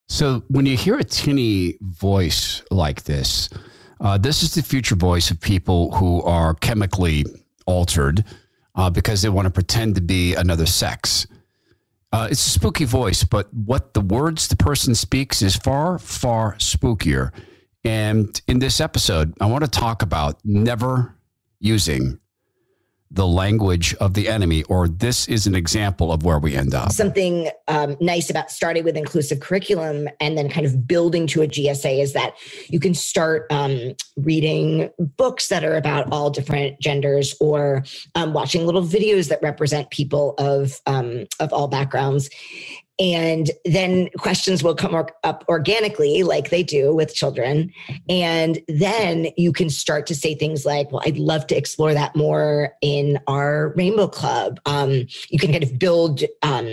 So when you hear a tinny voice like this, this is the future voice of people who are chemically altered because they want to pretend to be another sex. It's a spooky voice, but what the words the person speaks is far, far spookier. And in this episode, I want to talk about never using the language of the enemy, or this is an example of where we end up. Something nice about starting with inclusive curriculum and then kind of building to a GSA is that you can start reading books that are about all different genders, or watching little videos that represent people of all backgrounds. And then questions will come up organically, like they do with children. And then you can start to say things like, well, I'd love to explore that more in our Rainbow Club. You can kind of build.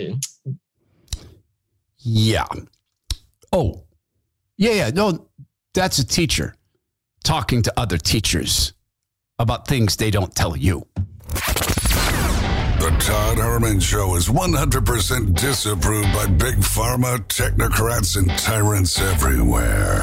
Yeah. Oh, yeah. No, that's a teacher talking to other teachers about things they don't tell you. The Todd Herman Show is 100% disapproved by big pharma, technocrats, and tyrants everywhere.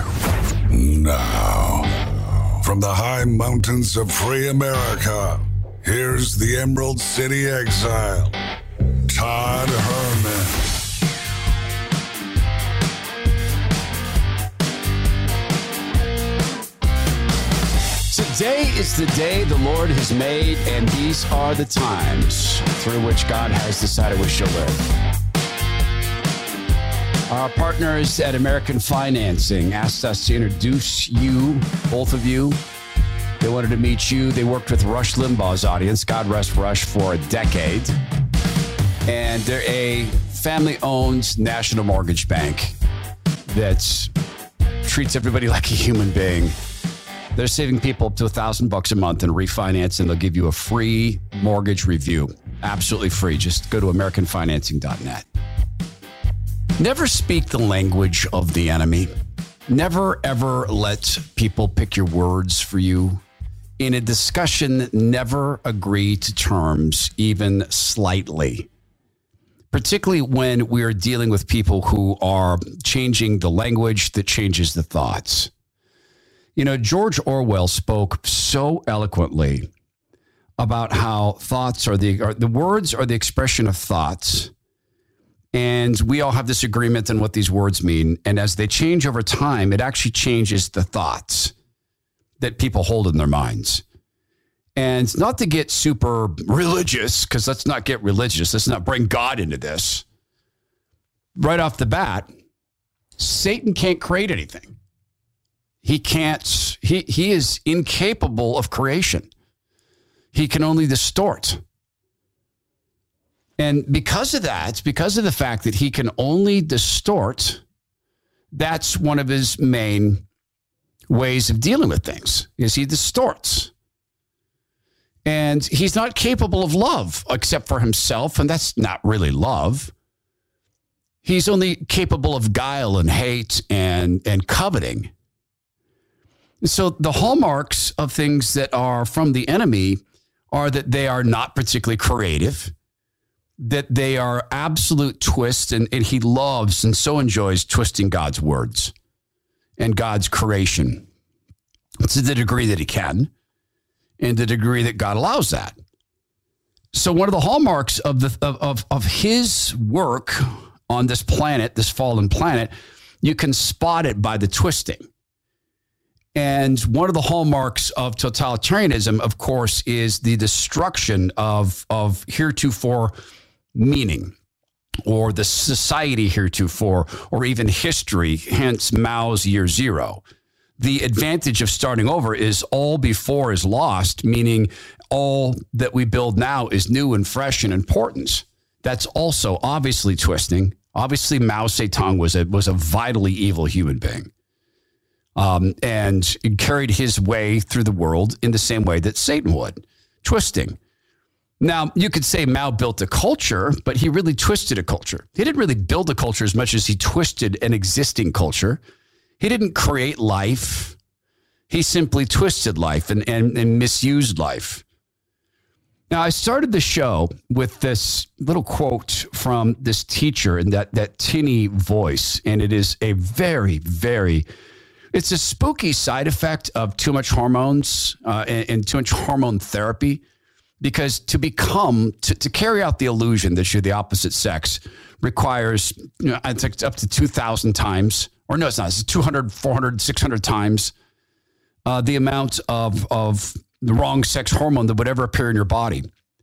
Now, from the high mountains of free America, here's the Emerald City exile, Todd Herman. Today is the day the Lord has made, and these are the times through which God has decided we shall live. Our partners at American Financing asked us to introduce you, both of you. They wanted to meet you. They worked with Rush Limbaugh's audience, God rest Rush, for a decade. And they're a family-owned national mortgage bank that treats everybody like a human being. They're saving people up to $1,000 a month in refinance, and they'll give you a free mortgage review. Absolutely free. Just go to AmericanFinancing.net. Never speak the language of the enemy. Never, ever let people pick your words for you. In a discussion, never agree to terms, even slightly. Particularly when we are dealing with people who are changing the language that changes the thoughts. You know, George Orwell spoke so eloquently about how thoughts are the words are the expression of thoughts. And we all have this agreement on what these words mean. And as they change over time, it actually changes the thoughts that people hold in their minds. And not to get super religious, because let's not get religious. Let's not bring God into this. Right off the bat, Satan can't create anything. He can't, he is incapable of creation. He can only distort. And because of that, because of the fact that he can only distort, that's one of his main ways of dealing with things, is he distorts. And he's not capable of love except for himself, and that's not really love. He's only capable of guile and hate and coveting. So the hallmarks of things that are from the enemy are that they are not particularly creative, that they are absolute twists, and he loves and so enjoys twisting God's words and God's creation to the degree that he can and the degree that God allows that. So one of the hallmarks of his work on this planet, this fallen planet, you can spot it by the twisting. And one of the hallmarks of totalitarianism, of course, is the destruction of heretofore meaning, or the society heretofore, or even history, hence Mao's year zero. The advantage of starting over is all before is lost, meaning all that we build now is new and fresh and important. That's also obviously twisting. Obviously, Mao Zedong was a vitally evil human being. And carried his way through the world in the same way that Satan would, twisting. Now, you could say Mao built a culture, but he really twisted a culture. He didn't really build a culture as much as he twisted an existing culture. He didn't create life. He simply twisted life and misused life. Now, I started the show with this little quote from this teacher in that tinny voice, and it is a very, very, it's a spooky side effect of too much hormones and too much hormone therapy, because to carry out the illusion that you're the opposite sex requires, I think up to 2,000 times, or no, it's not, it's 200, 400, 600 times the amount of the wrong sex hormone that would ever appear in your body.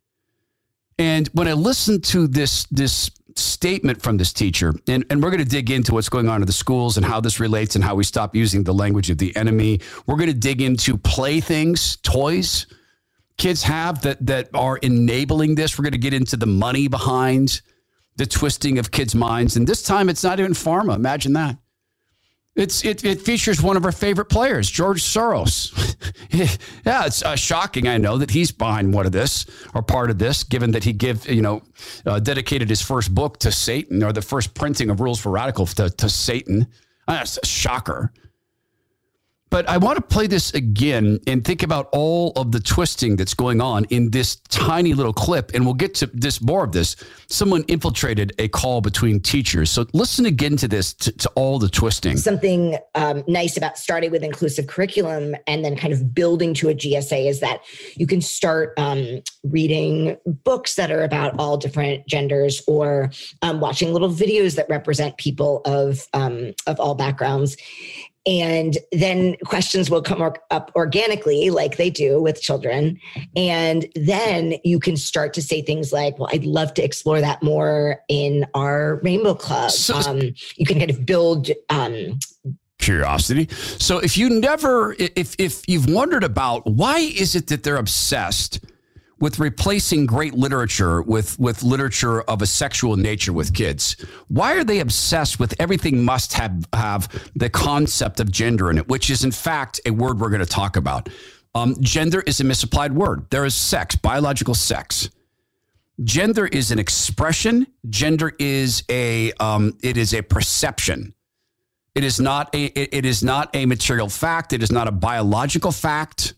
And when I listened to this statement from this teacher, and we're going to dig into what's going on in the schools and how this relates and how we stop using the language of the enemy. We're going to dig into playthings, toys kids have that are enabling this. We're going to get into the money behind the twisting of kids' minds. And this time it's not even pharma. Imagine that. It features one of our favorite players, George Soros. Yeah, it's shocking, I know, that he's behind one of this or part of this, given that he dedicated his first book to Satan, or the first printing of Rules for Radicals to Satan. That's a shocker. But I want to play this again and think about all of the twisting that's going on in this tiny little clip. And we'll get to more of this. Someone infiltrated a call between teachers. So listen again to this, to all the twisting. Something nice about starting with inclusive curriculum and then kind of building to a GSA is that you can start reading books that are about all different genders, or watching little videos that represent people of all backgrounds. And then questions will come up organically, like they do with children. And then you can start to say things like, well, I'd love to explore that more in our Rainbow Club. You can kind of build curiosity. So if you've wondered about why is it that they're obsessed with replacing great literature with literature of a sexual nature with kids, why are they obsessed with everything must have the concept of gender in it, which is in fact a word we're going to talk about. Gender is a misapplied word. There is sex, biological sex. Gender is an expression. Gender is it is a perception. It is not a material fact. It is not a biological fact.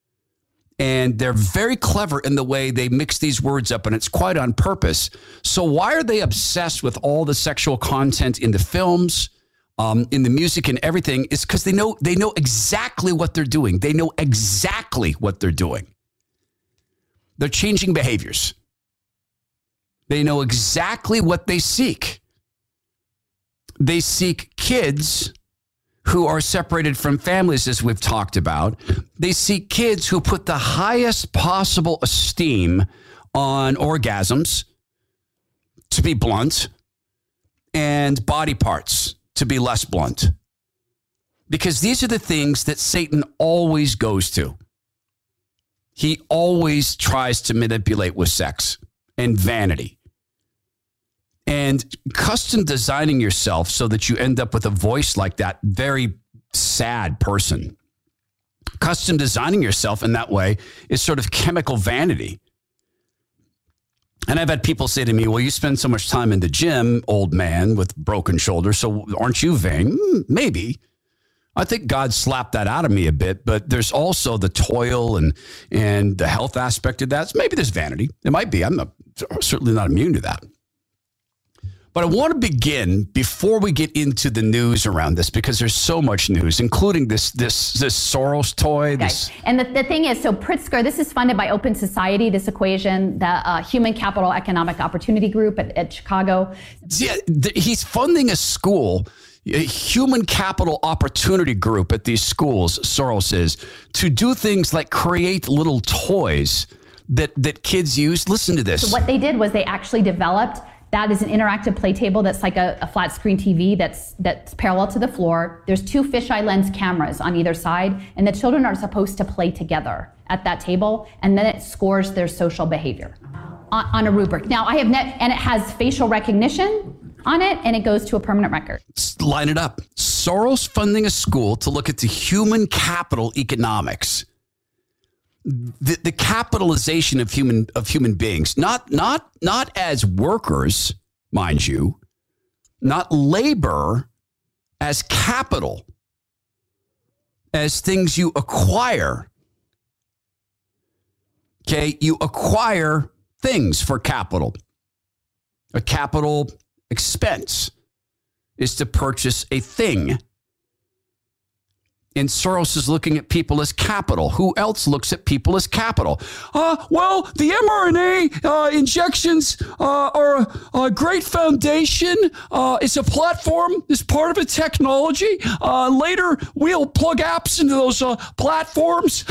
And they're very clever in the way they mix these words up, and it's quite on purpose. So why are they obsessed with all the sexual content in the films, in the music and everything? It's because they know exactly what they're doing. They know exactly what they're doing. They're changing behaviors. They know exactly what they seek. They seek kids who are separated from families, as we've talked about. They seek kids who put the highest possible esteem on orgasms, to be blunt, and body parts, to be less blunt. Because these are the things that Satan always goes to. He always tries to manipulate with sex and vanity. And custom designing yourself so that you end up with a voice like that very sad person. Custom designing yourself in that way is sort of chemical vanity. And I've had people say to me, well, you spend so much time in the gym, old man with broken shoulders, so aren't you vain? Certainly I think God slapped that out of me a bit, but there's also the toil and the health aspect of that. So maybe there's vanity. It might be. I'm certainly not immune to that. But I want to begin before we get into the news around this, because there's so much news, including this Soros toy. Okay. And the thing is, so Pritzker, this is funded by Open Society, this equation, the Human Capital Economic Opportunity Group at Chicago. Yeah, he's funding a school, a Human Capital Opportunity Group at these schools, Soros is, to do things like create little toys that kids use. Listen to this. So what they did was they actually developed that is an interactive play table that's like a flat screen TV that's parallel to the floor. There's two fisheye lens cameras on either side, and the children are supposed to play together at that table, and then it scores their social behavior on a rubric. Now, and it has facial recognition on it, and it goes to a permanent record. Line it up. Soros funding a school to look at the human capital economics. The capitalization of human beings, not as workers, mind you, not labor, as capital, as things you acquire Okay, you acquire things for capital. A capital expense is to purchase a thing. And Soros is looking at people as capital. Who else looks at people as capital? Well, the mRNA injections are a great foundation. It's a platform. It's part of a technology. Later, we'll plug apps into those platforms.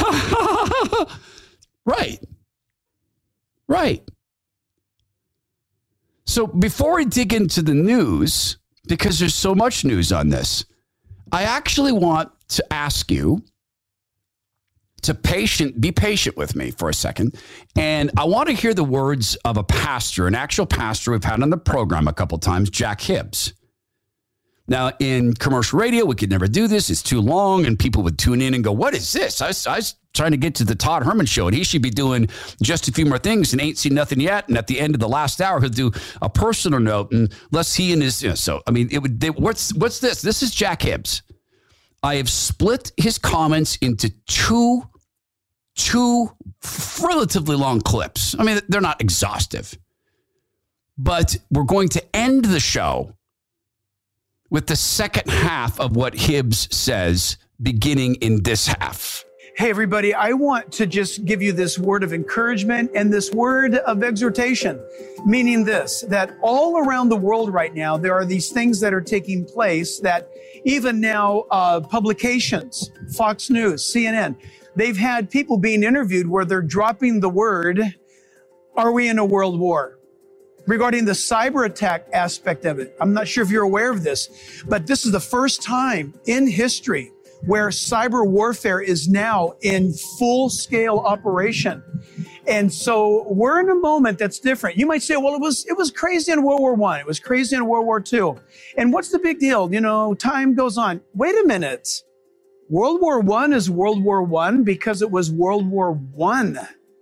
Right. So before we dig into the news, because there's so much news on this, I actually want to ask you to be patient with me for a second. And I want to hear the words of a pastor, an actual pastor we've had on the program a couple times, Jack Hibbs. Now, in commercial radio, we could never do this. It's too long, and people would tune in and go, what is this? I was trying to get to the Todd Herman show, and he should be doing just a few more things and ain't seen nothing yet. And at the end of the last hour, he'll do a personal note, and lest he and his, so, I mean, what's this? This is Jack Hibbs. I have split his comments into two relatively long clips. I mean, they're not exhaustive, but we're going to end the show with the second half of what Hibbs says, beginning in this half. Hey, everybody, I want to just give you this word of encouragement and this word of exhortation, meaning this, that all around the world right now, there are these things that are taking place that even now publications, Fox News, CNN, they've had people being interviewed where they're dropping the word, are we in a world war? Regarding the cyber attack aspect of it. I'm not sure if you're aware of this, but this is the first time in history where cyber warfare is now in full-scale operation. And so we're in a moment that's different. You might say, well, it was crazy in World War I. It was crazy in World War II. And what's the big deal? You know, time goes on. Wait a minute. World War I is World War I because it was World War I.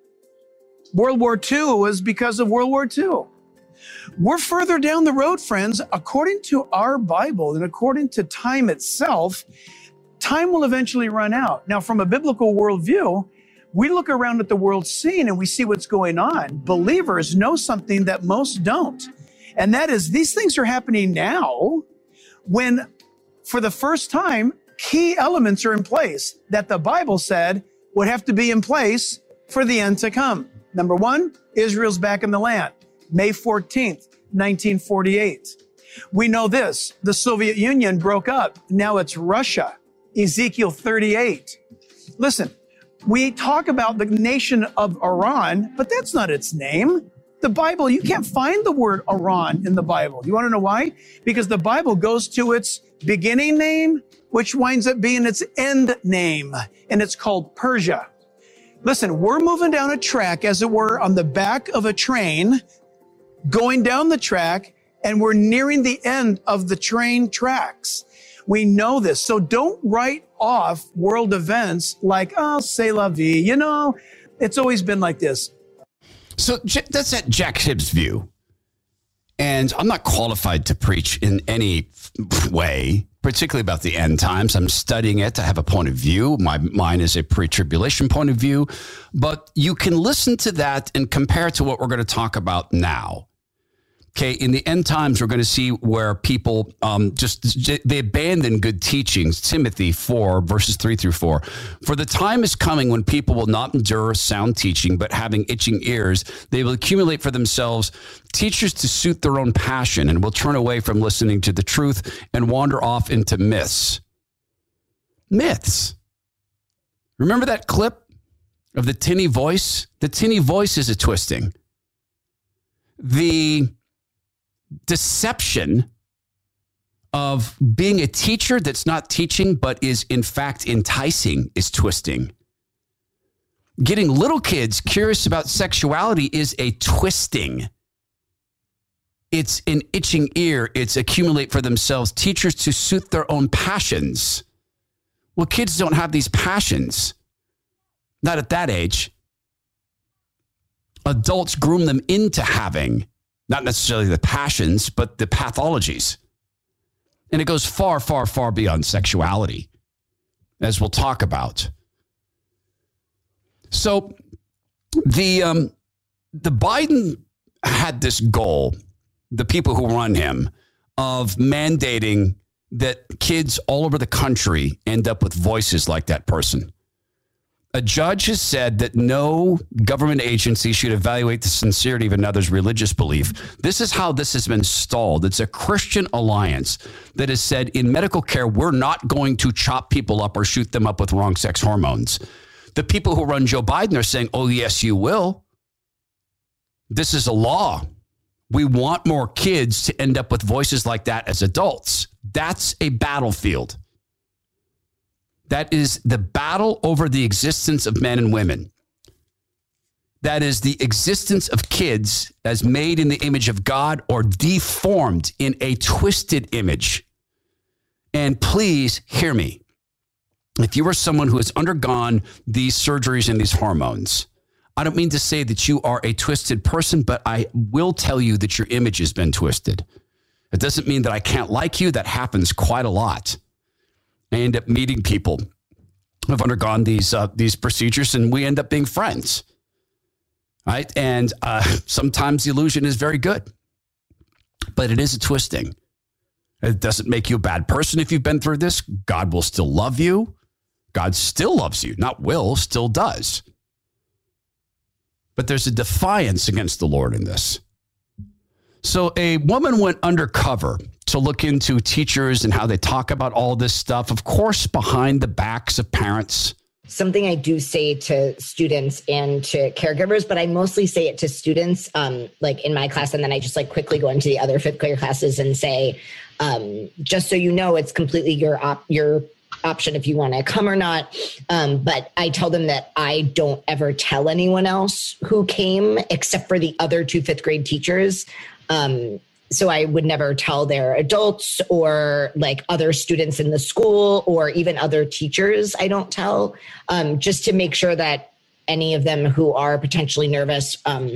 World War II was because of World War II. We're further down the road, friends. According to our Bible and according to time itself, time will eventually run out. Now, from a biblical worldview, we look around at the world scene and we see what's going on. Believers know something that most don't. And that is these things are happening now when, for the first time, key elements are in place that the Bible said would have to be in place for the end to come. Number one, Israel's back in the land. May 14th, 1948. We know this, the Soviet Union broke up. Now it's Russia. Ezekiel 38. Listen, we talk about the nation of Iran, but that's not its name. The Bible, you can't find the word Iran in the Bible. You want to know why? Because the Bible goes to its beginning name, which winds up being its end name, and it's called Persia. Listen, we're moving down a track, as it were, on the back of a train, going down the track, and we're nearing the end of the train tracks. We know this. So don't write off world events like, oh, c'est la vie. You know, it's always been like this. So that's that Jack Hibbs view. And I'm not qualified to preach in any way, particularly about the end times. I'm studying it. I have a point of view. Mine is a pre-tribulation point of view. But you can listen to that and compare it to what we're going to talk about now. Okay, in the end times, we're going to see where people they abandon good teachings. Timothy 4, verses 3 through 4. For the time is coming when people will not endure sound teaching, but having itching ears, they will accumulate for themselves teachers to suit their own passion and will turn away from listening to the truth and wander off into myths. Myths. Remember that clip of the tinny voice? The tinny voice is a twisting. The deception of being a teacher that's not teaching but is in fact enticing is twisting. Getting little kids curious about sexuality is a twisting. It's an itching ear. It's accumulate for themselves teachers to suit their own passions. Well, kids don't have these passions. Not at that age. Adults groom them into having not necessarily the passions, but the pathologies. And it goes far, far, far beyond sexuality, as we'll talk about. So The Biden had this goal, the people who run him, of mandating that kids all over the country end up with voices like that person. A judge has said that no government agency should evaluate the sincerity of another's religious belief. This is how this has been stalled. It's a Christian alliance that has said in medical care, we're not going to chop people up or shoot them up with wrong sex hormones. The people who run Joe Biden are saying, oh, yes, you will. This is a law. We want more kids to end up with voices like that as adults. That's a battlefield. That is the battle over the existence of men and women. That is the existence of kids as made in the image of God or deformed in a twisted image. And please hear me. If you are someone who has undergone these surgeries and these hormones, I don't mean to say that you are a twisted person, but I will tell you that your image has been twisted. It doesn't mean that I can't like you. That happens quite a lot. I end up meeting people who have undergone these procedures, and we end up being friends, right? And sometimes the illusion is very good, but it is a twisting. It doesn't make you a bad person if you've been through this. God will still love you. God still loves you, not will, still does. But there's a defiance against the Lord in this. So a woman went undercover to look into teachers and how they talk about all this stuff, of course, behind the backs of parents. Something I do say to students and to caregivers, but I mostly say it to students, like in my class. And then I just like quickly go into the other fifth grade classes and say, just so you know, it's completely your option if you want to come or not. But I tell them that I don't ever tell anyone else who came except for the other two fifth grade teachers. So I would never tell their adults or like other students in the school or even other teachers. I don't tell, just to make sure that any of them who are potentially nervous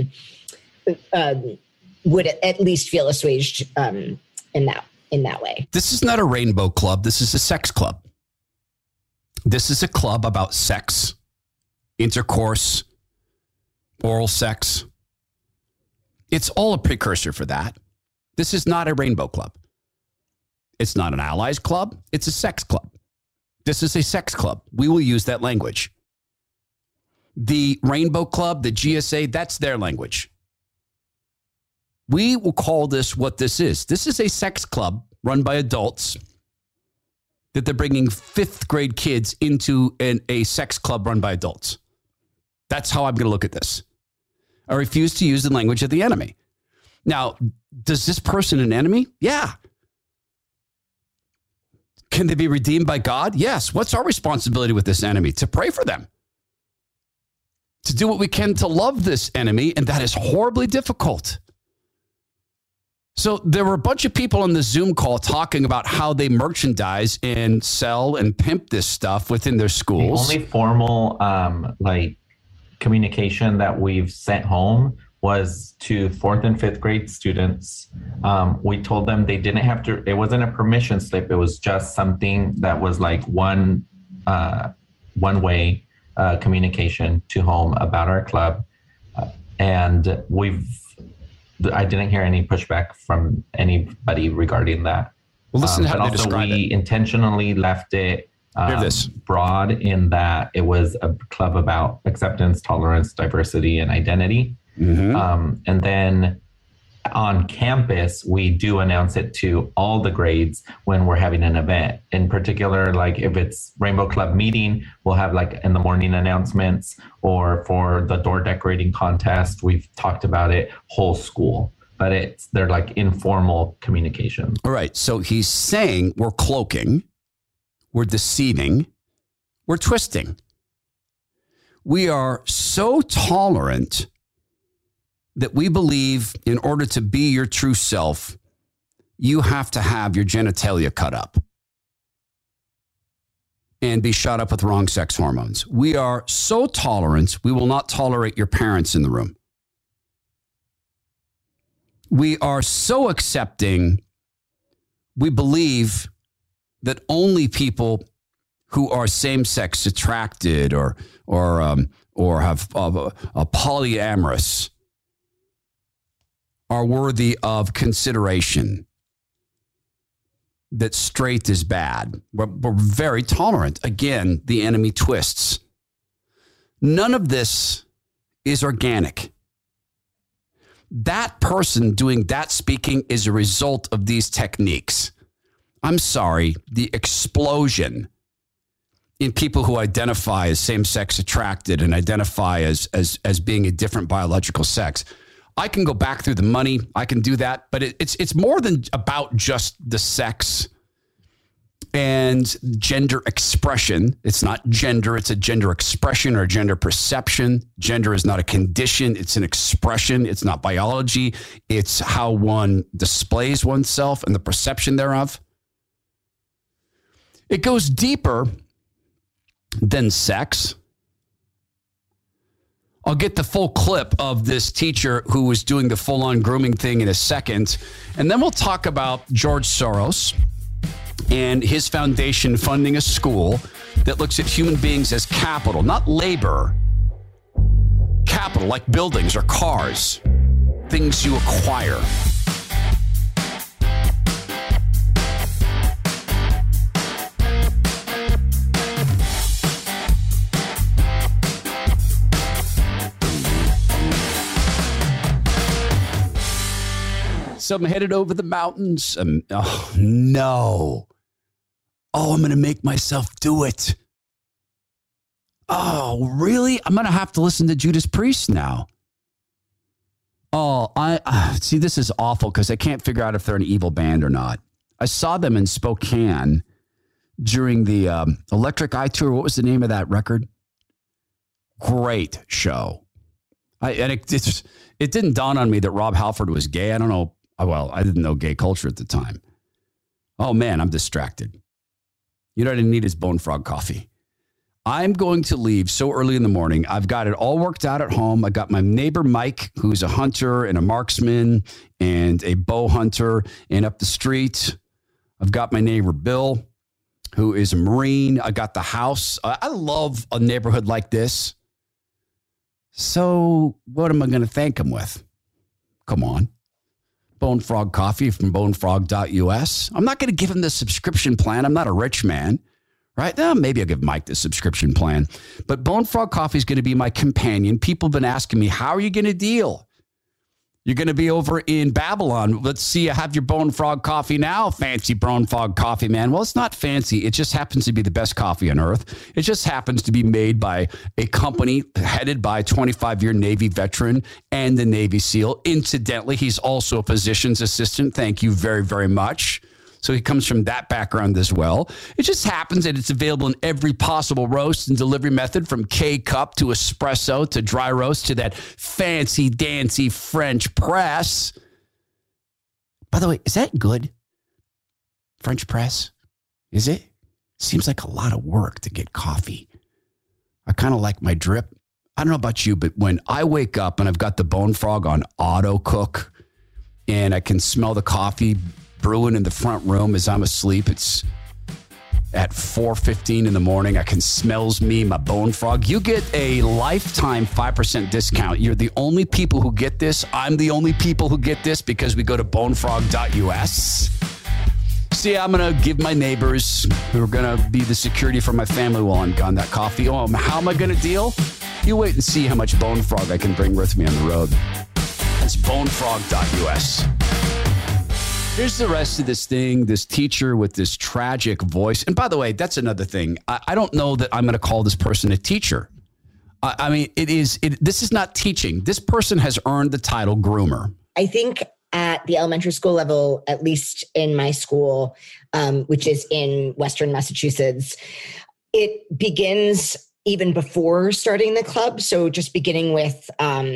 would at least feel assuaged in that way. This is not a rainbow club. This is a sex club. This is a club about sex, intercourse, oral sex. It's all a precursor for that. This is not a rainbow club. It's not an allies club. It's a sex club. This is a sex club. We will use that language. The rainbow club, the GSA, that's their language. We will call this what this is. This is a sex club run by adults that they're bringing fifth grade kids into a sex club run by adults. That's how I'm going to look at this. I refuse to use the language of the enemy. Now, does this person an enemy? Yeah. Can they be redeemed by God? Yes. What's our responsibility with this enemy? To pray for them. To do what we can to love this enemy, and that is horribly difficult. So there were a bunch of people on the Zoom call talking about how they merchandise and sell and pimp this stuff within their schools. The only formal communication that we've sent home was to fourth and fifth grade students. We told them they didn't have to, it wasn't a permission slip. It was just something that was like one way communication to home about our club. And I didn't hear any pushback from anybody regarding that. Well, listen to how they describe it. We intentionally left it broad in that it was a club about acceptance, tolerance, diversity, and identity. Mm-hmm. And then on campus, we do announce it to all the grades when we're having an event. In particular, like if it's Rainbow Club meeting, we'll have like in the morning announcements, or for the door decorating contest, we've talked about it whole school, but they're like informal communication. All right. So he's saying we're cloaking, we're deceiving, we're twisting. We are so tolerant that we believe in order to be your true self, you have to have your genitalia cut up and be shot up with wrong sex hormones. We are so tolerant, we will not tolerate your parents in the room. We are so accepting, we believe that only people who are same-sex attracted or have a polyamorous are worthy of consideration. That straight is bad. We're very tolerant. Again, the enemy twists. None of this is organic. That person doing that speaking is a result of these techniques. I'm sorry, the explosion in people who identify as same-sex attracted and identify as being a different biological sex. I can go back through the money. I can do that. But it's more than about just the sex and gender expression. It's not gender. It's a gender expression or gender perception. Gender is not a condition. It's an expression. It's not biology. It's how one displays oneself and the perception thereof. It goes deeper than sex. I'll get the full clip of this teacher who was doing the full-on grooming thing in a second. And then we'll talk about George Soros and his foundation funding a school that looks at human beings as capital, not labor. Capital, like buildings or cars, things you acquire. So I'm headed over the mountains. Oh, no. Oh, I'm going to make myself do it. Oh, really? I'm going to have to listen to Judas Priest now. Oh, I see, this is awful because I can't figure out if they're an evil band or not. I saw them in Spokane during the Electric Eye Tour. What was the name of that record? Great show. It didn't dawn on me that Rob Halford was gay. I don't know. Well, I didn't know gay culture at the time. Oh, man, I'm distracted. You know what I need is Bone Frog coffee. I'm going to leave so early in the morning. I've got it all worked out at home. I got my neighbor, Mike, who's a hunter and a marksman and a bow hunter. And up the street, I've got my neighbor, Bill, who is a Marine. I got the house. I love a neighborhood like this. So what am I going to thank him with? Come on. Bone Frog coffee from bonefrog.us. I'm not going to give him the subscription plan. I'm not a rich man, right? Maybe I'll give Mike the subscription plan. But Bone Frog coffee is going to be my companion. People have been asking me, how are you going to deal? You're going to be over in Babylon. Let's see you have your Bone Frog coffee now. Fancy Bone Frog coffee, man. Well, it's not fancy. It just happens to be the best coffee on earth. It just happens to be made by a company headed by a 25-year Navy veteran and the Navy SEAL. Incidentally, he's also a physician's assistant. Thank you very, very much. So he comes from that background as well. It just happens that it's available in every possible roast and delivery method, from K-cup to espresso to dry roast to that fancy dancy French press. By the way, is that good? French press? Is it? Seems like a lot of work to get coffee. I kind of like my drip. I don't know about you, but when I wake up and I've got the Bone Frog on auto cook and I can smell the coffee brewing in the front room as I'm asleep. It's at 4:15 in the morning. I can smells me my Bone Frog. You get a lifetime 5% discount. You're the only people who get this. I'm the only people who get this because we go to bonefrog.us. See, I'm going to give my neighbors who are going to be the security for my family while I'm gone that coffee. Oh, how am I going to deal? You wait and see how much Bone Frog I can bring with me on the road. It's bonefrog.us. Here's the rest of this thing, this teacher with this tragic voice. And by the way, that's another thing. I don't know that I'm going to call this person a teacher. I mean, this is not teaching. This person has earned the title groomer. I think at the elementary school level, at least in my school, which is in Western Massachusetts, it begins even before starting the club. So just beginning with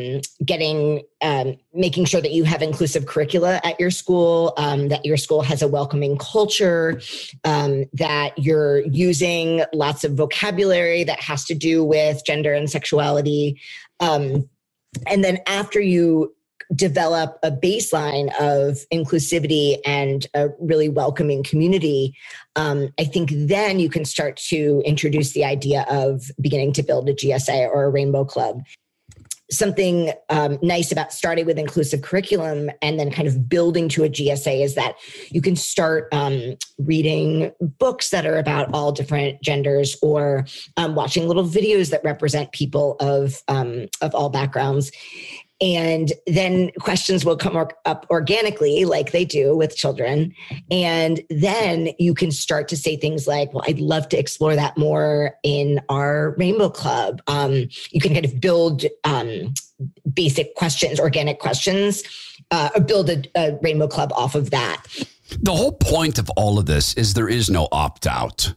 making sure that you have inclusive curricula at your school, that your school has a welcoming culture, that you're using lots of vocabulary that has to do with gender and sexuality. And then after you develop a baseline of inclusivity and a really welcoming community, I think then you can start to introduce the idea of beginning to build a GSA or a Rainbow Club. Something nice about starting with inclusive curriculum and then kind of building to a GSA is that you can start reading books that are about all different genders, or watching little videos that represent people of all backgrounds. And then questions will come up organically, like they do with children. And then you can start to say things like, well, I'd love to explore that more in our Rainbow Club. You can kind of build basic questions, organic questions, or build a Rainbow Club off of that. The whole point of all of this is there is no opt-out.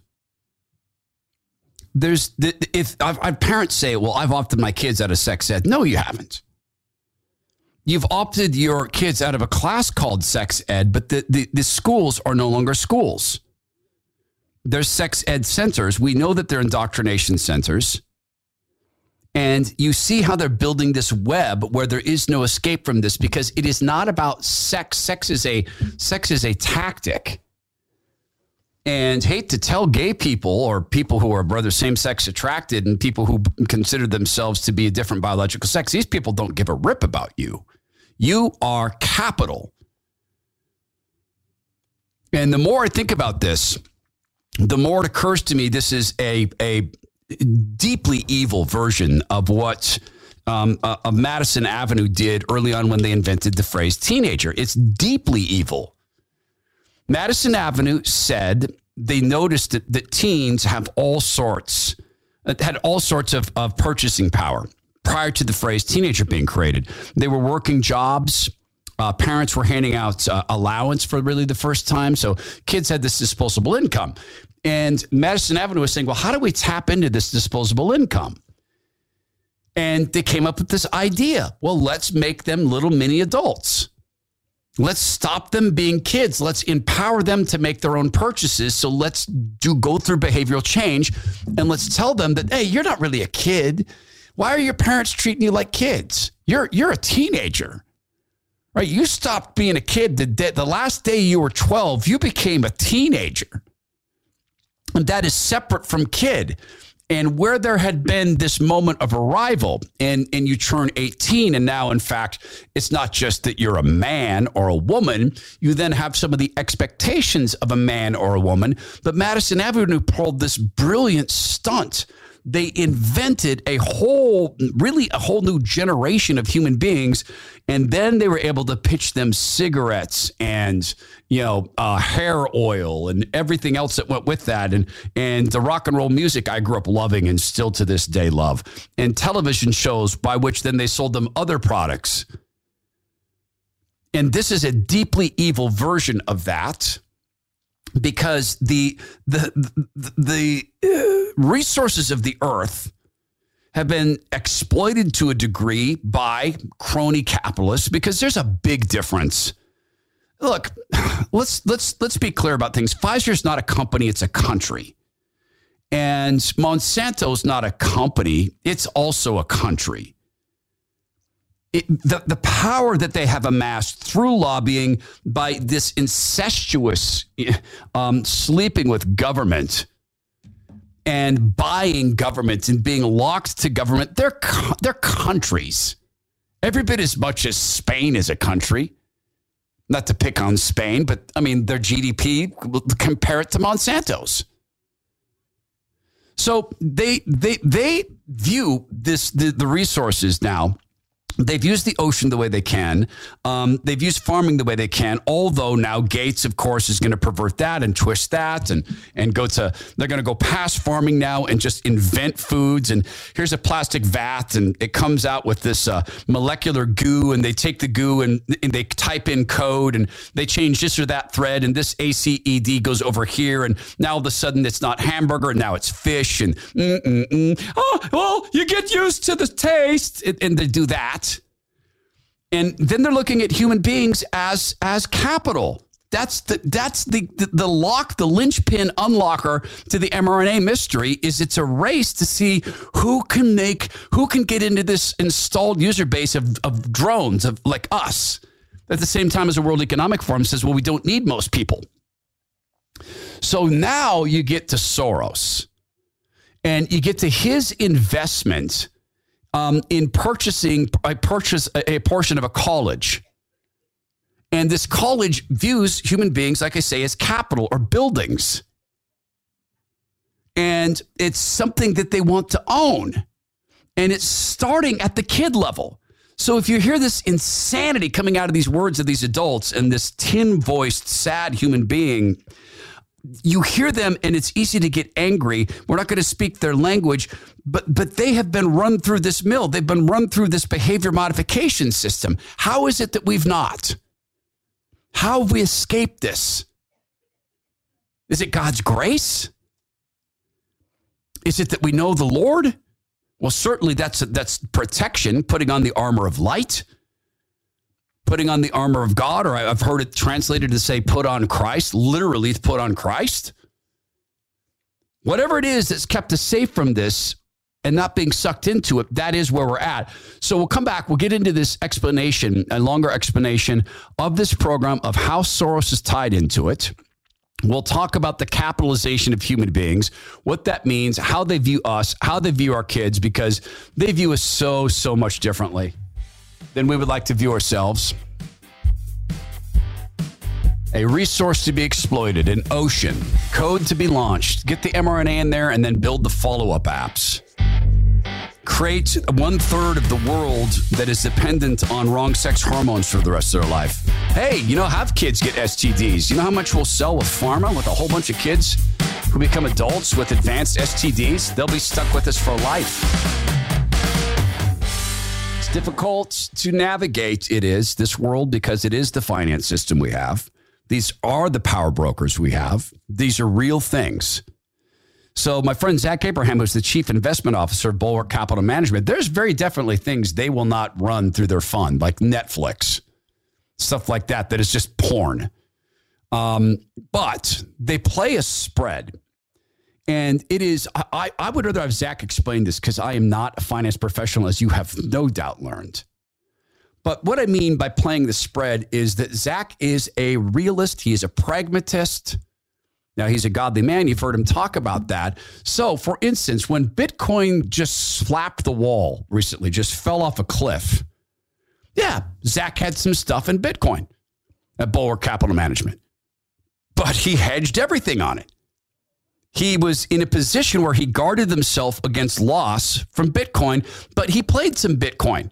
If parents say, well, I've opted my kids out of sex ed. No, you haven't. You've opted your kids out of a class called sex ed, but the schools are no longer schools. They're sex ed centers. We know that they're indoctrination centers. And you see how they're building this web where there is no escape from this, because it is not about sex. Sex is a tactic. And hate to tell gay people or people who are rather same-sex attracted and people who consider themselves to be a different biological sex, these people don't give a rip about you. You are capital. And the more I think about this, the more it occurs to me this is a deeply evil version of what Madison Avenue did early on when they invented the phrase teenager. It's deeply evil. Madison Avenue said they noticed that teens have had all sorts of purchasing power prior to the phrase teenager being created. They were working jobs. Parents were handing out allowance for really the first time. So kids had this disposable income. And Madison Avenue was saying, well, how do we tap into this disposable income? And they came up with this idea. Well, let's make them little mini adults. Let's stop them being kids. Let's empower them to make their own purchases. So let's go through behavioral change, and let's tell them that, hey, you're not really a kid. Why are your parents treating you like kids? You're a teenager, right? You stopped being a kid the last day you were 12. You became a teenager, and that is separate from kid. And where there had been this moment of arrival and you turn 18, and now, in fact, it's not just that you're a man or a woman. You then have some of the expectations of a man or a woman. But Madison Avenue pulled this brilliant stunt. They invented a whole new generation of human beings. And then they were able to pitch them cigarettes and, hair oil and everything else that went with that. And the rock and roll music I grew up loving and still to this day love. And television shows by which then they sold them other products. And this is a deeply evil version of that, because the resources of the earth have been exploited to a degree by crony capitalists, because there's a big difference. Look, let's be clear about things. Pfizer's not a company, it's a country. And Monsanto's not a company, it's also a country. The power that they have amassed through lobbying by this incestuous sleeping with government and buying government and being locked to government, they're countries. Every bit as much as Spain is a country. Not to pick on Spain, but I mean, their GDP, compare it to Monsanto's. So they view the resources now. They've used the ocean the way they can. They've used farming the way they can, although now Gates, of course, is going to pervert that and twist that and they're going to go past farming now and just invent foods. And here's a plastic vat, and it comes out with this molecular goo, and they take the goo and they type in code, and they change this or that thread, and this ACED goes over here, and now all of a sudden it's not hamburger, and now it's fish, and oh, well, you get used to the taste, and they do that. And then they're looking at human beings as capital. That's the lock, the linchpin unlocker to the mRNA mystery. Is it's a race to see who can get into this installed user base of drones of like us. At the same time as the World Economic Forum says, well, we don't need most people. So now you get to Soros, and you get to his investment in purchasing a portion of a college. And this college views human beings, like I say, as capital or buildings. And it's something that they want to own. And it's starting at the kid level. So if you hear this insanity coming out of these words of these adults and this tin-voiced, sad human being, you hear them and it's easy to get angry. We're not going to speak their language, but they have been run through this mill. They've been run through this behavior modification system. How is it that we've not? How have we escaped this? Is it God's grace? Is it that we know the Lord? Well, certainly that's protection, putting on the armor of light, putting on the armor of God, or I've heard it translated to say put on Christ, literally it's put on Christ. Whatever it is that's kept us safe from this and not being sucked into it, that is where we're at. So we'll come back. We'll get into this explanation, a longer explanation of this program, of how Soros is tied into it. We'll talk about the capitalization of human beings, what that means, how they view us, how they view our kids, because they view us so much differently than we would like to view ourselves. A resource to be exploited, an ocean, code to be launched, get the mRNA in there, and then build the follow-up apps. Create 1/3 of the world that is dependent on wrong sex hormones for the rest of their life. Hey, have kids get STDs. You know how much we'll sell with pharma, with a whole bunch of kids who become adults with advanced STDs? They'll be stuck with us for life. It's difficult to navigate, this world, because it is the finance system we have. These are the power brokers we have. These are real things. So my friend Zach Abraham, who's the chief investment officer of Bulwark Capital Management, there's very definitely things they will not run through their fund, like Netflix, stuff like that is just porn. But they play a spread. And it is, I would rather have Zach explain this, because I am not a finance professional, as you have no doubt learned. But what I mean by playing the spread is that Zach is a realist. He is a pragmatist. Now, he's a godly man. You've heard him talk about that. So, for instance, when Bitcoin just slapped the wall recently, just fell off a cliff, yeah, Zach had some stuff in Bitcoin at Bulwark Capital Management. But he hedged everything on it. He was in a position where he guarded himself against loss from Bitcoin, but he played some Bitcoin.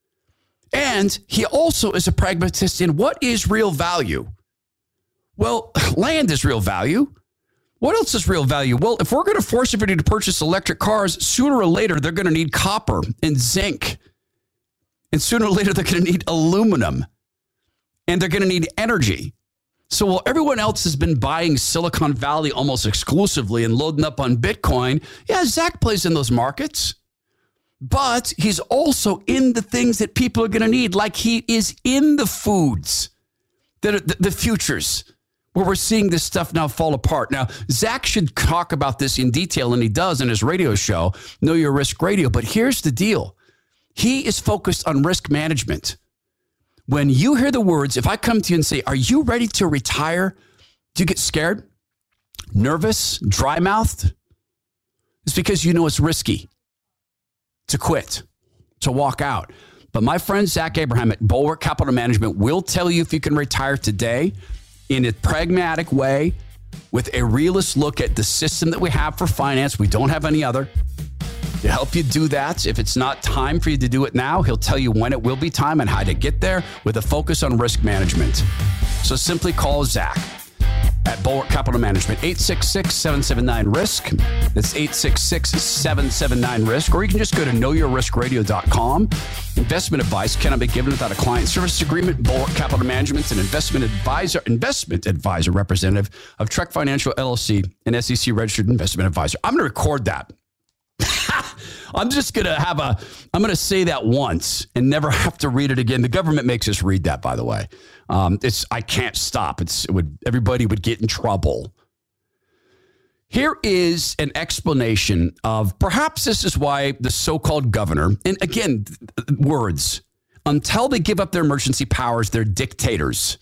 And he also is a pragmatist in what is real value. Well, land is real value. What else is real value? Well, if we're going to force everybody to purchase electric cars, sooner or later, they're going to need copper and zinc. And sooner or later, they're going to need aluminum. And they're going to need energy. So while everyone else has been buying Silicon Valley almost exclusively and loading up on Bitcoin, yeah, Zach plays in those markets. But he's also in the things that people are going to need, like he is in the foods that are the futures, where we're seeing this stuff now fall apart. Now, Zach should talk about this in detail, and he does in his radio show, Know Your Risk Radio. But here's the deal. He is focused on risk management. When you hear the words, if I come to you and say, are you ready to retire? Do you get scared, nervous, dry-mouthed? It's because you know it's risky to quit, to walk out. But my friend Zach Abraham at Bulwark Capital Management will tell you if you can retire today in a pragmatic way with a realist look at the system that we have for finance. We don't have any other. To help you do that, if it's not time for you to do it now, he'll tell you when it will be time and how to get there with a focus on risk management. So simply call Zach at Bulwark Capital Management, 866-779-RISK. That's 866-779-RISK. Or you can just go to knowyourriskradio.com. Investment advice cannot be given without a client service agreement. Bulwark Capital Management is an investment advisor representative of Trek Financial LLC, an SEC registered investment advisor. I'm going to record that. I'm going to say that once and never have to read it again. The government makes us read that, by the way. I can't stop. Everybody would get in trouble. Here is an explanation of perhaps this is why the so-called governor, and again, words, until they give up their emergency powers, they're dictators.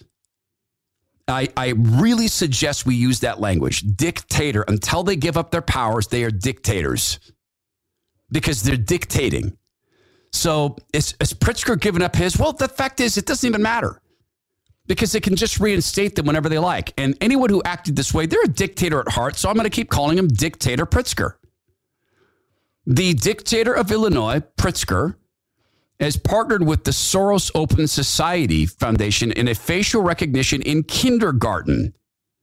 I really suggest we use that language, dictator. Until they give up their powers, they are dictators because they're dictating. So is Pritzker giving up his? Well, the fact is it doesn't even matter because they can just reinstate them whenever they like. And anyone who acted this way, they're a dictator at heart. So I'm going to keep calling him Dictator Pritzker. The dictator of Illinois, Pritzker, has partnered with the Soros Open Society Foundation in a facial recognition in kindergarten.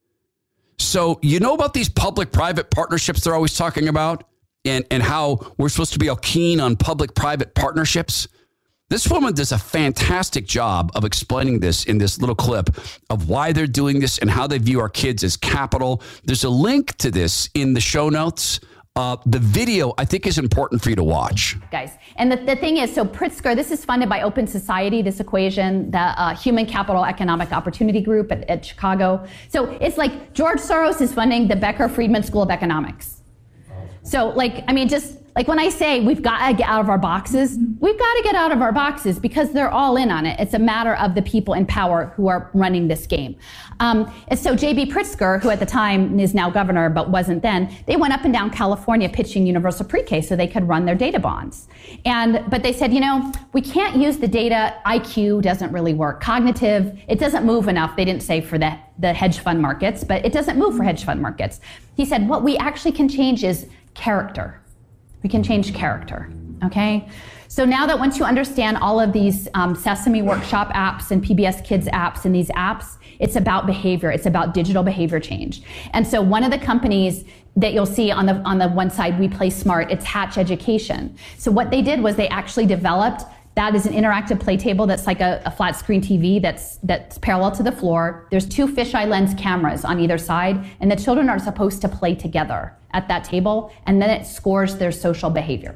So you know about these public-private partnerships they're always talking about and how we're supposed to be all keen on public-private partnerships? This woman does a fantastic job of explaining this in this little clip of why they're doing this and how they view our kids as capital. There's a link to this in the show notes. The video, I think, is important for you to watch. Guys, and the thing is, so Pritzker, this is funded by Open Society, this equation, the Human Capital Economic Opportunity Group at Chicago. So it's like George Soros is funding the Becker Friedman School of Economics. So just like when I say we've got to get out of our boxes, we've got to get out of our boxes because they're all in on it. It's a matter of the people in power who are running this game. And so J.B. Pritzker, who at the time is now governor but wasn't then, they went up and down California pitching universal pre-K so they could run their data bonds. But they said, we can't use the data. IQ doesn't really work. Cognitive, it doesn't move enough. They didn't say for the hedge fund markets, but it doesn't move for hedge fund markets. He said, what we actually can change is character. We can change character, okay? So now that once you understand all of these Sesame Workshop apps and PBS Kids apps and these apps, it's about behavior. It's about digital behavior change. And so one of the companies that you'll see on the one side, We Play Smart, it's Hatch Education. So what they did was they actually developed, that is an interactive play table that's like a flat screen TV that's parallel to the floor. There's 2 fisheye lens cameras on either side, and the children are supposed to play together at that table, and then it scores their social behavior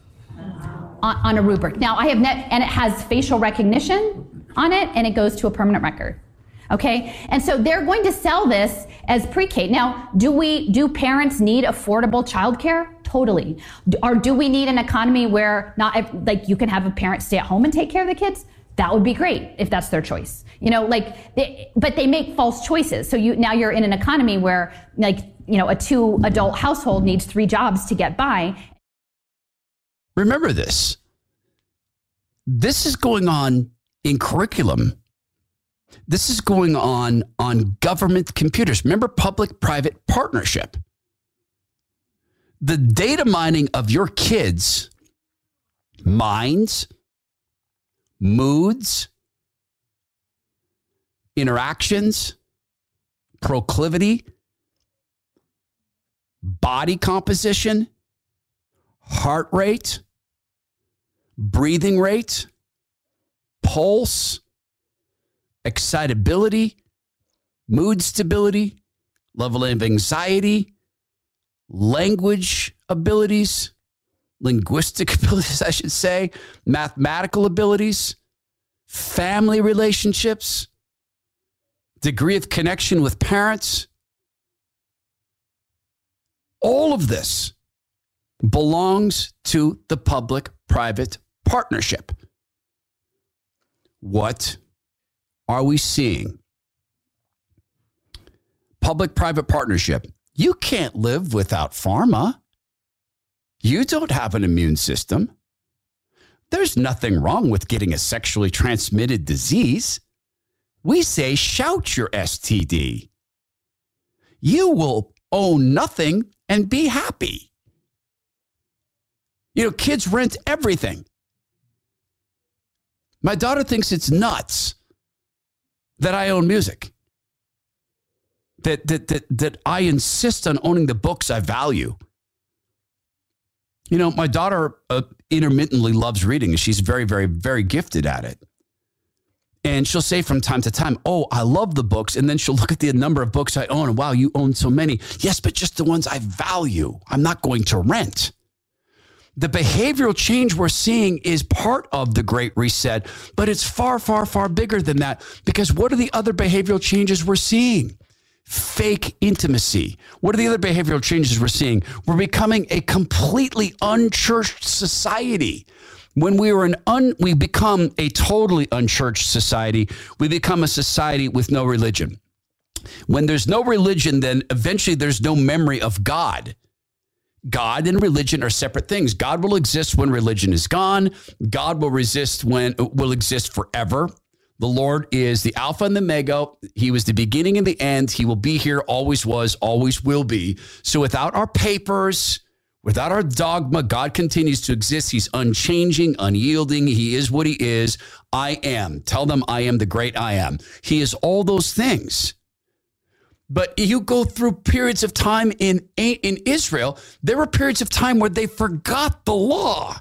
on a rubric. Now, and it has facial recognition on it, and it goes to a permanent record. Okay, and so they're going to sell this as pre-K. Now, do parents need affordable childcare? Totally. Or do we need an economy where you can have a parent stay at home and take care of the kids? That would be great if that's their choice. But they make false choices. So now you're in an economy where a 2-adult household needs 3 jobs to get by. Remember this. This is going on in curriculum. This is going on government computers. Remember public-private partnership. The data mining of your kids' minds, moods, interactions, proclivity, body composition, heart rate, breathing rate, pulse, excitability, mood stability, level of anxiety, language abilities, linguistic abilities, I should say, mathematical abilities, family relationships, degree of connection with parents. All of this belongs to the public-private partnership. What are we seeing? Public-private partnership. You can't live without pharma. You don't have an immune system. There's nothing wrong with getting a sexually transmitted disease. We say, shout your STD. You will own nothing and be happy. Kids rent everything. My daughter thinks it's nuts that I own music. That I insist on owning the books I value. My daughter intermittently loves reading. She's very, very, very gifted at it. And she'll say from time to time, oh, I love the books. And then she'll look at the number of books I own. And wow, you own so many. Yes, but just the ones I value. I'm not going to rent. The behavioral change we're seeing is part of the Great Reset, but it's far, far, far bigger than that, because what are the other behavioral changes we're seeing? Fake intimacy. What are the other behavioral changes we're seeing? We're becoming a completely unchurched society. When we become a totally unchurched society, we become a society with no religion. When there's no religion, then eventually there's no memory of God. God and religion are separate things. God will exist when religion is gone. God will exist forever. The Lord is the Alpha and the Omega. He was the beginning and the end. He will be here, always was, always will be. So without our papers, without our dogma, God continues to exist. He's unchanging, unyielding. He is what he is. I am. Tell them I am the great I am. He is all those things. But you go through periods of time in Israel, there were periods of time where they forgot the law.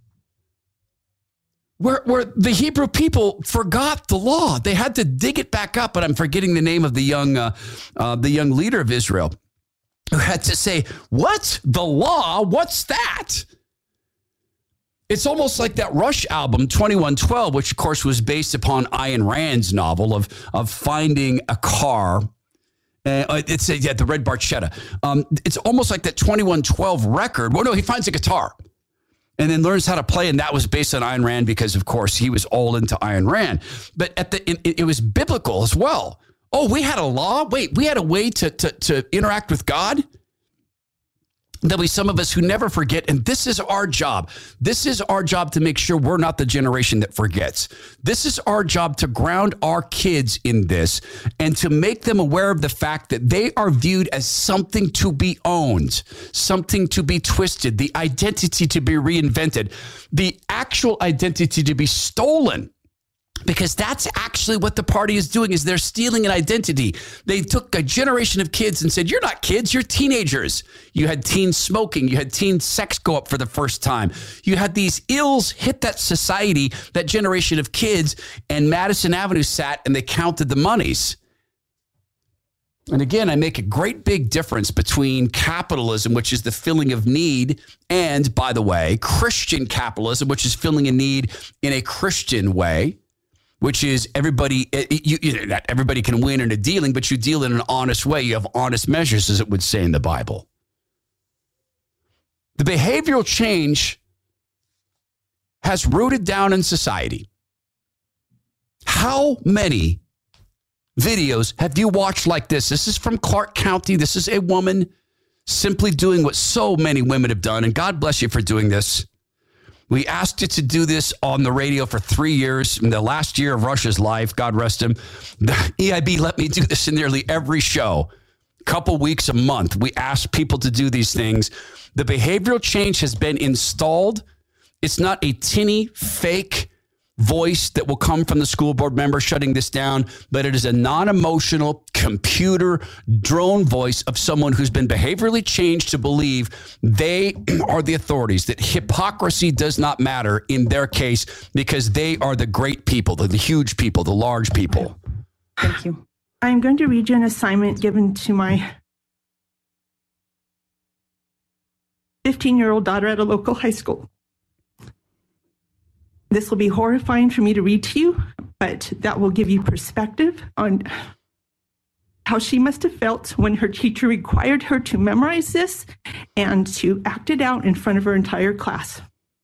Where the Hebrew people forgot the law. They had to dig it back up, but I'm forgetting the name of the young leader of Israel who had to say, "What? The law? What's that?" It's almost like that Rush album, 2112, which of course was based upon Ayn Rand's novel of finding a car. It's the Red Barchetta. It's almost like that 2112 record. Well, no, he finds a guitar and then learns how to play. And that was based on Ayn Rand because, of course, he was all into Ayn Rand. But it was biblical as well. Oh, we had a law? Wait, we had a way to interact with God? There'll be some of us who never forget, and this is our job. This is our job to make sure we're not the generation that forgets. This is our job to ground our kids in this and to make them aware of the fact that they are viewed as something to be owned, something to be twisted, the identity to be reinvented, the actual identity to be stolen. Because that's actually what the party is doing, is they're stealing an identity. They took a generation of kids and said, you're not kids, you're teenagers. You had teen smoking. You had teen sex go up for the first time. You had these ills hit that society, that generation of kids, and Madison Avenue sat and they counted the monies. And again, I make a great big difference between capitalism, which is the filling of need, and, by the way, Christian capitalism, which is filling a need in a Christian way. Which is everybody, not everybody can win in a dealing, but you deal in an honest way. You have honest measures, as it would say in the Bible. The behavioral change has rooted down in society. How many videos have you watched like this? This is from Clark County. This is a woman simply doing what so many women have done. And God bless you for doing this. We asked you to do this on the radio for 3 years. In the last year of Rush's life, God rest him, the EIB let me do this in nearly every show. A couple weeks a month, we asked people to do these things. The behavioral change has been installed. It's not a tinny, fake voice that will come from the school board member shutting this down, but it is a non-emotional computer drone voice of someone who's been behaviorally changed to believe they are the authorities, that hypocrisy does not matter in their case because they are the great people, the huge people, the large people. Thank you. I'm going to read you an assignment given to my 15-year-old daughter at a local high school. This will be horrifying for me to read to you, but that will give you perspective on how she must have felt when her teacher required her to memorize this and to act it out in front of her entire class.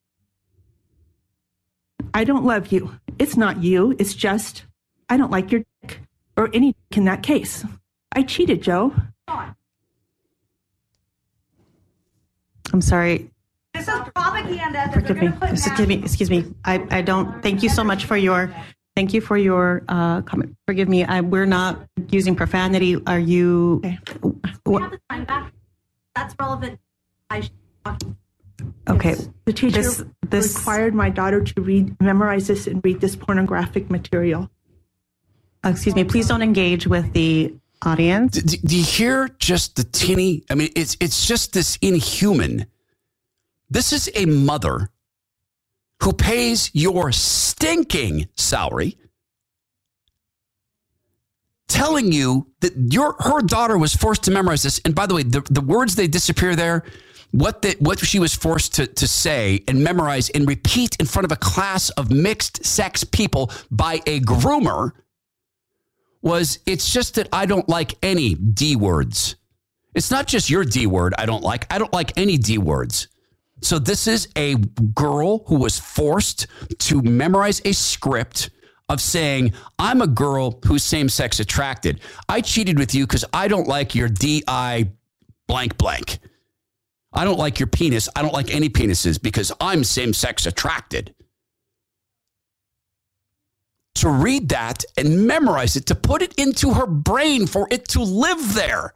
I don't love you. It's not you. It's just, I don't like your dick, or any dick in that case. I cheated, Joe. I'm sorry. This is propaganda. Forgive me. Excuse me. I don't. Thank you so much for your. Thank you for your comment. Forgive me. We're not using profanity. Are you? Okay. We have the time back. That's relevant. Okay. Yes. The teacher required my daughter to memorize this and read this pornographic material. Excuse me. Please don't engage with the audience. Do you hear just the tinny? I mean, it's just this inhuman. This is a mother who pays your stinking salary telling you that her daughter was forced to memorize this. And by the way, the words they disappear there, what she was forced to say and memorize and repeat in front of a class of mixed sex people by a groomer was, it's just that I don't like any D words. It's not just your D word I don't like any D words. So this is a girl who was forced to memorize a script of saying, I'm a girl who's same-sex attracted. I cheated with you because I don't like your DI blank blank. I don't like your penis. I don't like any penises because I'm same-sex attracted. To read that and memorize it, to put it into her brain for it to live there.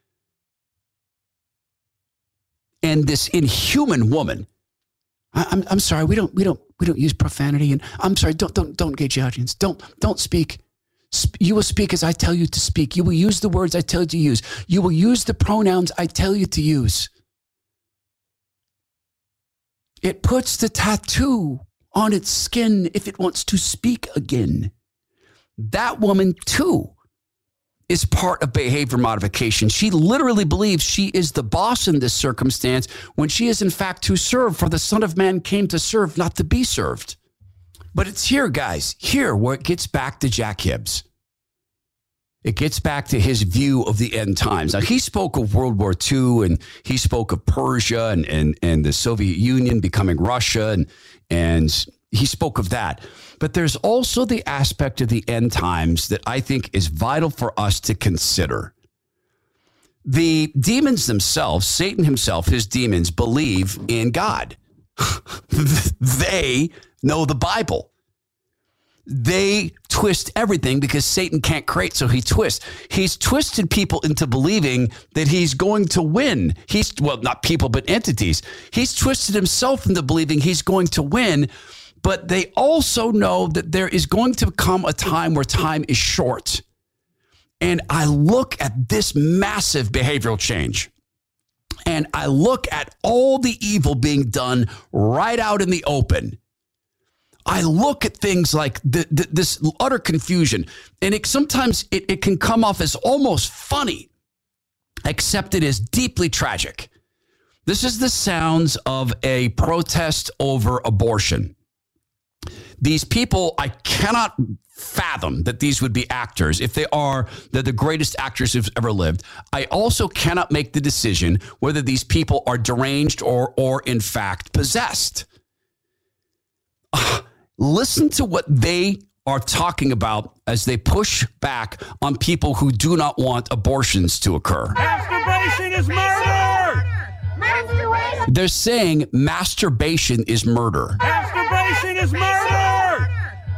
And this inhuman woman, I'm sorry, we don't use profanity, and I'm sorry, don't engage the audience. Don't speak. You will speak as I tell you to speak. You will use the words I tell you to use. You will use the pronouns I tell you to use. It puts the tattoo on its skin if it wants to speak again. That woman, too, is part of behavior modification. She literally believes she is the boss in this circumstance when she is, in fact, to serve, for the Son of Man came to serve, not to be served. But it's here, guys, here where it gets back to Jack Hibbs. It gets back to his view of the end times. Now, he spoke of World War II, and he spoke of Persia and the Soviet Union becoming Russia, and he spoke of that. But there's also the aspect of the end times that I think is vital for us to consider. The demons themselves, Satan himself, his demons, believe in God. They know the Bible. They twist everything because Satan can't create, so he twists. He's twisted people into believing that he's going to win. Well, not people, but entities. He's twisted himself into believing he's going to win, but they also know that there is going to come a time where time is short. And I look at this massive behavioral change, and I look at all the evil being done right out in the open. I look at things like this utter confusion, and sometimes it can come off as almost funny, except it is deeply tragic. This is the sounds of a protest over abortion. These people, I cannot fathom that these would be actors. If they are, they're the greatest actors who've ever lived. I also cannot make the decision whether these people are deranged or in fact possessed. Listen to what they are talking about as they push back on people who do not want abortions to occur. Masturbation is murder! They're saying masturbation is murder. Masturbation is murder!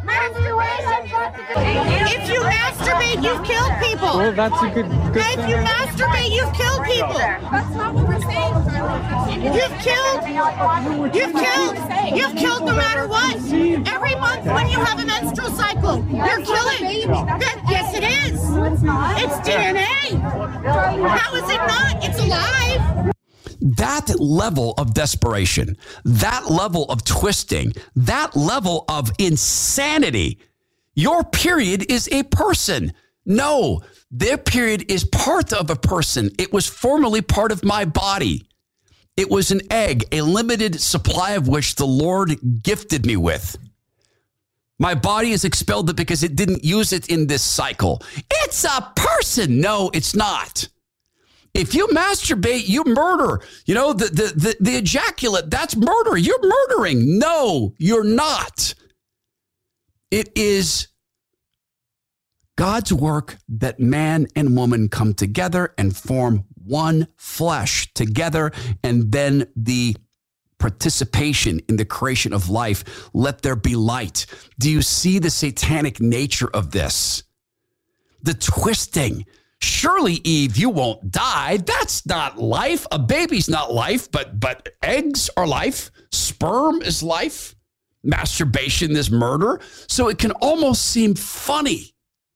If you masturbate, you've killed people. Well, that's a good if you masturbate, you've killed people. That's not what we're saying. You've killed no matter what. Every month when you have a menstrual cycle, you're killing. Yes, it is. It's DNA. How is it not? It's alive. That level of desperation, that level of twisting, that level of insanity. Your period is a person. No, their period is part of a person. It was formerly part of my body. It was an egg, a limited supply of which the Lord gifted me with. My body has expelled it because it didn't use it in this cycle. It's a person. No, it's not. If you masturbate, you murder. You know, the ejaculate, that's murder. You're murdering. No, you're not. It is God's work that man and woman come together and form one flesh together, and then the participation in the creation of life. Let there be light. Do you see the satanic nature of this? The twisting. Surely, Eve, you won't die. That's not life. A baby's not life, but eggs are life. Sperm is life. Masturbation is murder. So it can almost seem funny.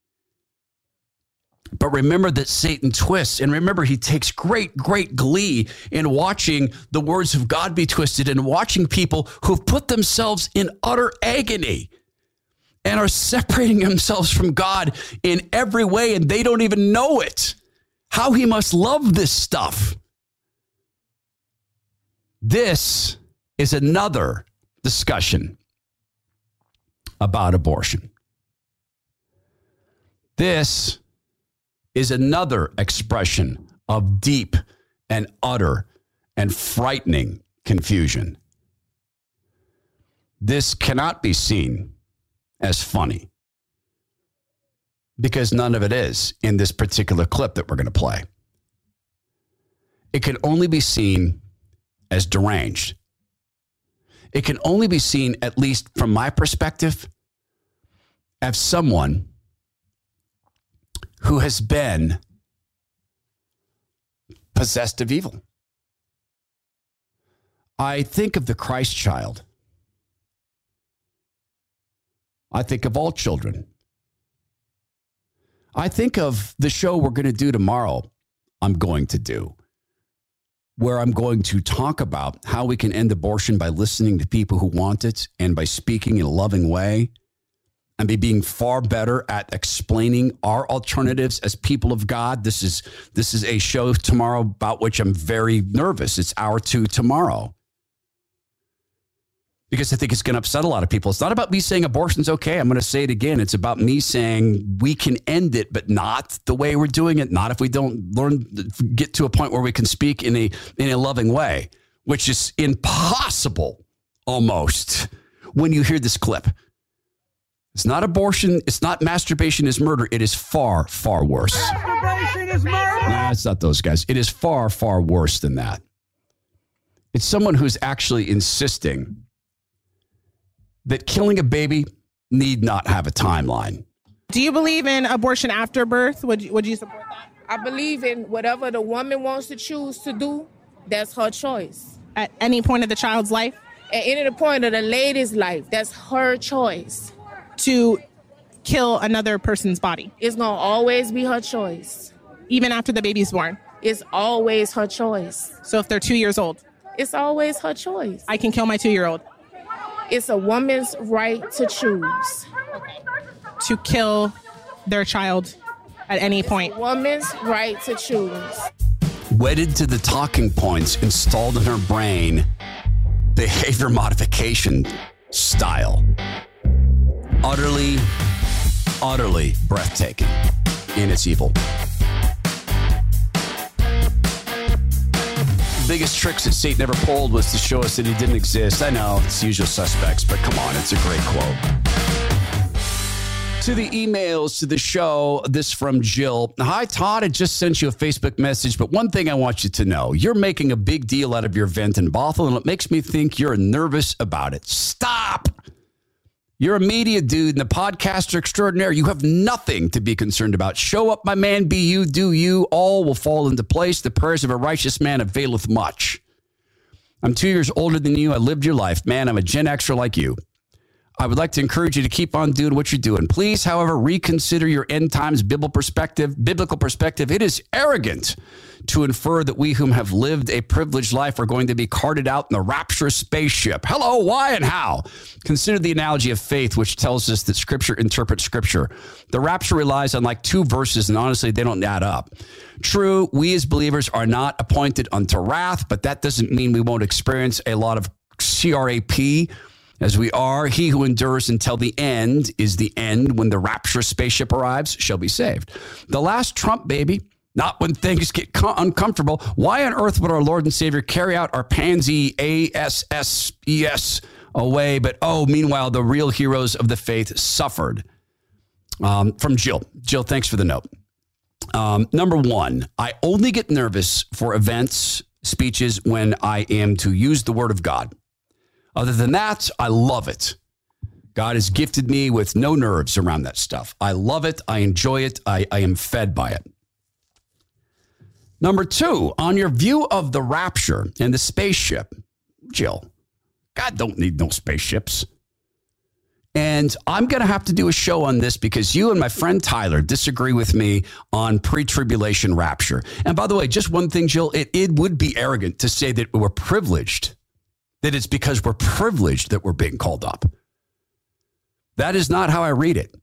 But remember that Satan twists, and remember he takes great glee in watching the words of God be twisted and watching people who've put themselves in utter agony and are separating themselves from God in every way, and they don't even know it. How he must love this stuff. This is another discussion about abortion. This is another expression of deep and utter and frightening confusion. This cannot be seen as funny because none of it is in this particular clip that we're going to play. It can only be seen as deranged. It can only be seen, at least from my perspective, as someone who has been possessed of evil. I think of the Christ child. I think of all children. I think of the show we're going to do tomorrow, where I'm going to talk about how we can end abortion by listening to people who want it and by speaking in a loving way and by being far better at explaining our alternatives as people of God. This is a show tomorrow about which I'm very nervous. It's hour 2 tomorrow, because I think it's going to upset a lot of people. It's not about me saying abortion's okay. I'm going to say it again. It's about me saying we can end it, but not the way we're doing it. Not if we don't get to a point where we can speak in a loving way, which is impossible almost when you hear this clip. It's not abortion. It's not masturbation is murder. It is far, far worse. Masturbation is murder. Nah, it's not those guys. It is far, far worse than that. It's someone who's actually insisting that killing a baby need not have a timeline. Do you believe in abortion after birth? Would you support that? I believe in whatever the woman wants to choose to do, that's her choice. At any point of the child's life? At any point of the lady's life, that's her choice. To kill another person's body? It's going to always be her choice. Even after the baby's born? It's always her choice. So if they're 2 years old? It's always her choice. I can kill my 2-year-old? It's a woman's right to choose. To kill their child at any point. It's a woman's right to choose. Wedded to the talking points installed in her brain, behavior modification style. Utterly, utterly breathtaking in its evil. Biggest tricks that Satan ever pulled was to show us that he didn't exist. I know, it's usual suspects, but come on, it's a great quote. To the emails to the show, this from Jill. Hi, Todd. I just sent you a Facebook message, but one thing I want you to know, you're making a big deal out of your vent in Bothell, and it makes me think you're nervous about it. Stop. You're a media dude and a podcaster extraordinaire. You have nothing to be concerned about. Show up, my man. Be you, do you. All will fall into place. The prayers of a righteous man availeth much. I'm 2 years older than you. I lived your life. Man, I'm a Gen Xer like you. I would like to encourage you to keep on doing what you're doing. Please, however, reconsider your end times biblical perspective. It is arrogant to infer that we whom have lived a privileged life are going to be carted out in the rapturous spaceship. Hello, why and how? Consider the analogy of faith, which tells us that Scripture interprets Scripture. The rapture relies on like 2 verses, and honestly, they don't add up. True, we as believers are not appointed unto wrath, but that doesn't mean we won't experience a lot of CRAP. As we are, he who endures until the end is the end. When the rapturous spaceship arrives, shall be saved. The last trump, baby, not when things get uncomfortable. Why on earth would our Lord and Savior carry out our pansy ASSES away? But meanwhile, the real heroes of the faith suffered. From Jill. Jill, thanks for the note. Number 1, I only get nervous for events, speeches, when I am to use the word of God. Other than that, I love it. God has gifted me with no nerves around that stuff. I love it. I enjoy it. I am fed by it. Number 2, on your view of the rapture and the spaceship, Jill, God don't need no spaceships. And I'm going to have to do a show on this because you and my friend Tyler disagree with me on pre-tribulation rapture. And by the way, just one thing, Jill, it would be arrogant to say that we're privileged. That it's because we're privileged that we're being called up. That is not how I read it.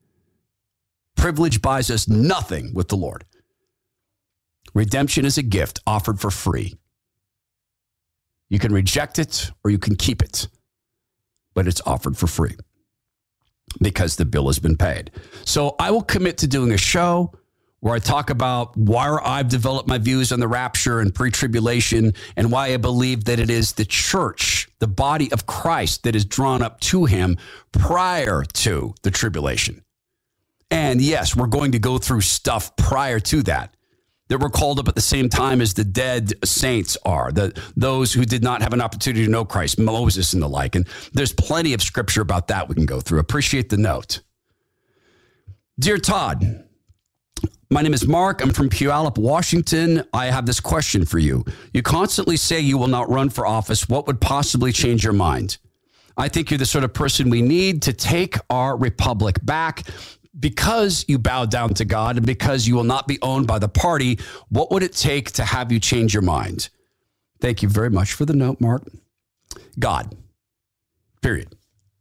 Privilege buys us nothing with the Lord. Redemption is a gift offered for free. You can reject it or you can keep it, but it's offered for free because the bill has been paid. So I will commit to doing a show where I talk about why I've developed my views on the rapture and pre-tribulation and why I believe that it is the church, the body of Christ, that is drawn up to him prior to the tribulation. And yes, we're going to go through stuff prior to that were called up at the same time as the dead saints are, those who did not have an opportunity to know Christ, Moses and the like. And there's plenty of scripture about that we can go through. Appreciate the note. Dear Todd, my name is Mark. I'm from Puyallup, Washington. I have this question for you. You constantly say you will not run for office. What would possibly change your mind? I think you're the sort of person we need to take our republic back. Because you bow down to God and because you will not be owned by the party, what would it take to have you change your mind? Thank you very much for the note, Mark. God. Period.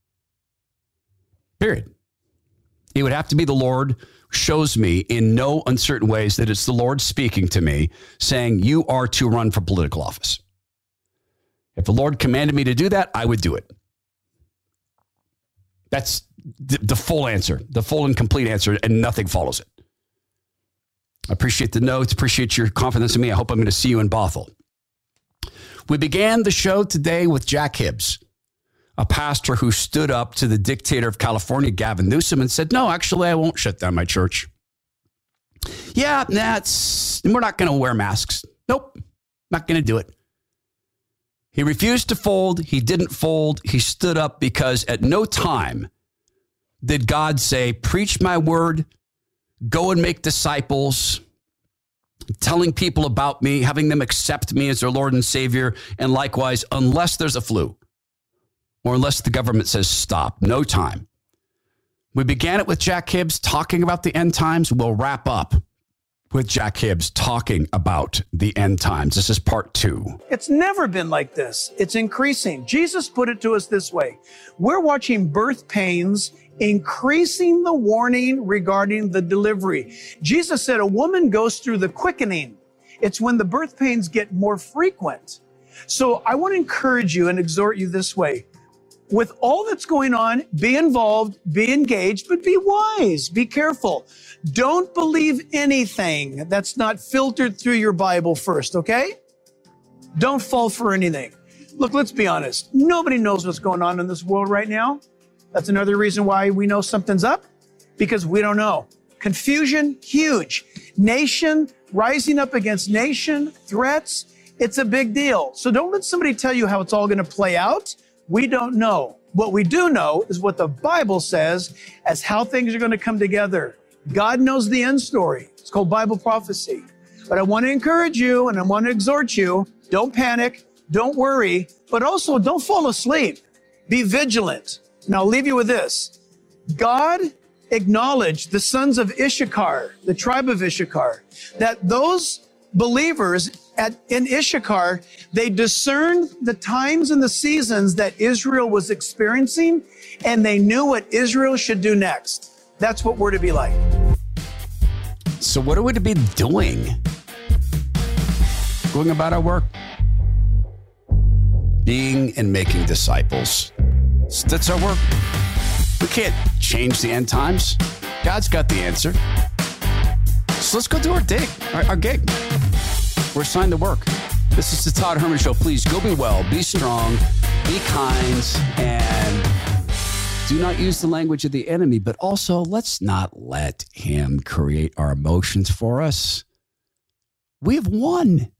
Period. It would have to be the Lord who shows me in no uncertain ways that it's the Lord speaking to me saying you are to run for political office. If the Lord commanded me to do that, I would do it. That's the full answer, the full and complete answer, and nothing follows it. I appreciate the notes, appreciate your confidence in me. I hope I'm going to see you in Bothell. We began the show today with Jack Hibbs, a pastor who stood up to the dictator of California, Gavin Newsom, and said, no, actually, I won't shut down my church. Yeah, we're not going to wear masks. Nope, not going to do it. He refused to fold. He didn't fold. He stood up because at no time did God say, preach my word, go and make disciples, telling people about me, having them accept me as their Lord and Savior. And likewise, unless there's a flu or unless the government says stop, no time. We began it with Jack Hibbs talking about the end times. We'll wrap up with Jack Hibbs talking about the end times. This is part 2. It's never been like this. It's increasing. Jesus put it to us this way. We're watching birth pains increasing the warning regarding the delivery. Jesus said a woman goes through the quickening. It's when the birth pains get more frequent. So I want to encourage you and exhort you this way. With all that's going on, be involved, be engaged, but be wise, be careful. Don't believe anything that's not filtered through your Bible first, okay? Don't fall for anything. Look, let's be honest. Nobody knows what's going on in this world right now. That's another reason why we know something's up, because we don't know. Confusion, huge. Nation rising up against nation, threats, it's a big deal. So don't let somebody tell you how it's all going to play out. We don't know. What we do know is what the Bible says as how things are going to come together. God knows the end story. It's called Bible prophecy. But I want to encourage you and I want to exhort you, don't panic, don't worry, but also don't fall asleep. Be vigilant. And I'll leave you with this. God acknowledged the sons of Issachar, the tribe of Issachar, that those believers in Issachar, they discerned the times and the seasons that Israel was experiencing, and they knew what Israel should do next. That's what we're to be like. So what are we to be doing? Going about our work? Being and making disciples. That's our work. We can't change the end times. God's got the answer. So let's go do our gig. We're assigned to work. This is the Todd Herman Show. Please go be well, be strong, be kind, and do not use the language of the enemy, but also let's not let him create our emotions for us. We have won.